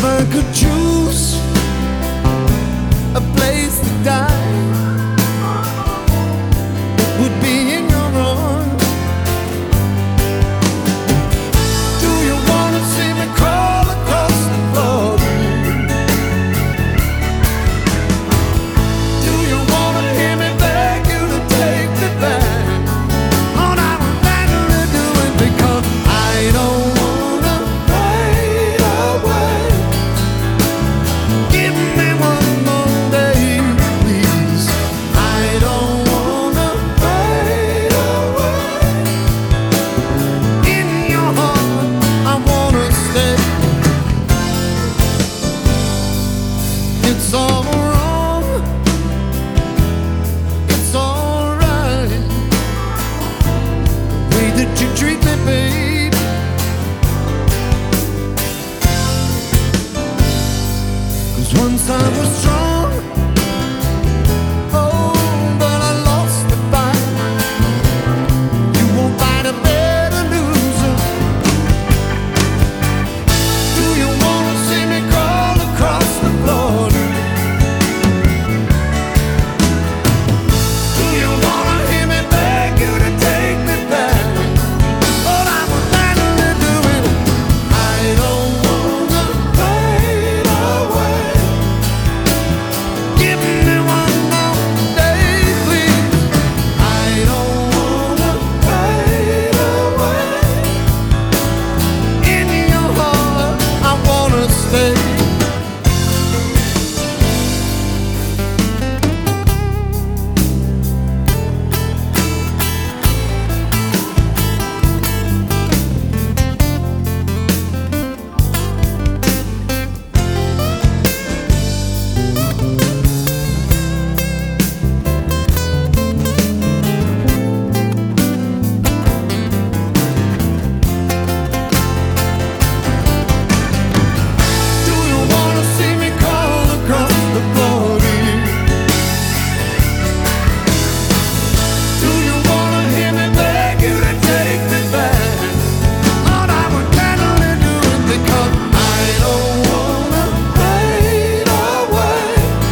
I could choose a place to die, it would be in your arms. Do you wanna see me crawl across the floor? Do you wanna hear me beg you to take me back? Oh, I would gladly do it because I don't wanna fade away. Give me one more day, please. I don't wanna fade away. In your heart, I wanna stay. It's all wrong, it's all right, the way that you treat me, babe. 'Cause once I was strong, oh, but I lost the fight. You won't fight a better loser. Do you wanna see me crawl across the floor? Do you wanna hear me beg you to take me back? But I would gladly do it. I don't wanna fade away. Give me one more day, please. I don't wanna fade away. In your heart, I wanna stay. Do you wanna see me crawl across the floor, dear? Do you wanna hear me beg you to take me back? Lord, I would gladly do it because I don't wanna fade away.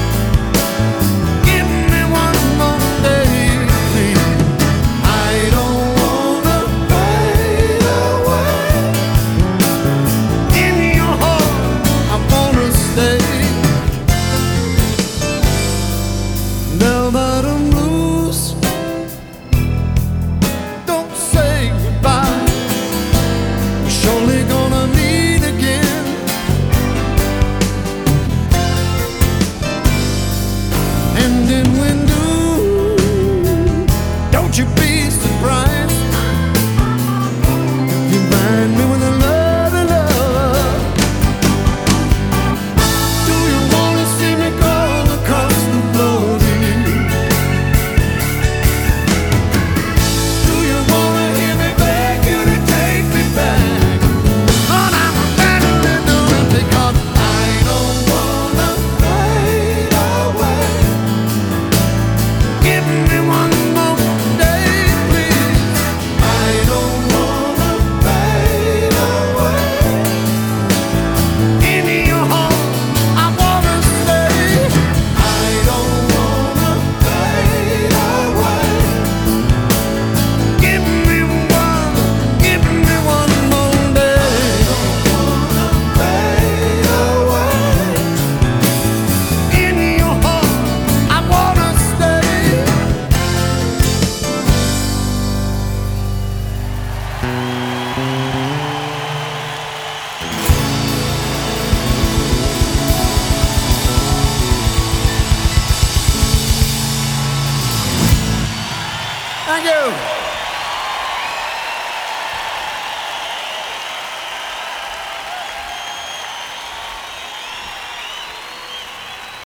Give me one more day, please. I don't wanna fade away. In your heart, I wanna stay. Now that I'm loose, don't say goodbye. We're surely gonna meet again. And then when do, don't you be surprised. You find me with a love. Do you wanna see me crawl across the floor, dear? Do you wanna hear me beg you to take me back? Lord, I would gladly do it because I don't wanna fade away. Give me one more day, please. I don't wanna fade away. In your heart, I wanna stay. I don't wanna fade away. Give me one more day. I don't wanna fade away. In your heart, I wanna stay. Thank you.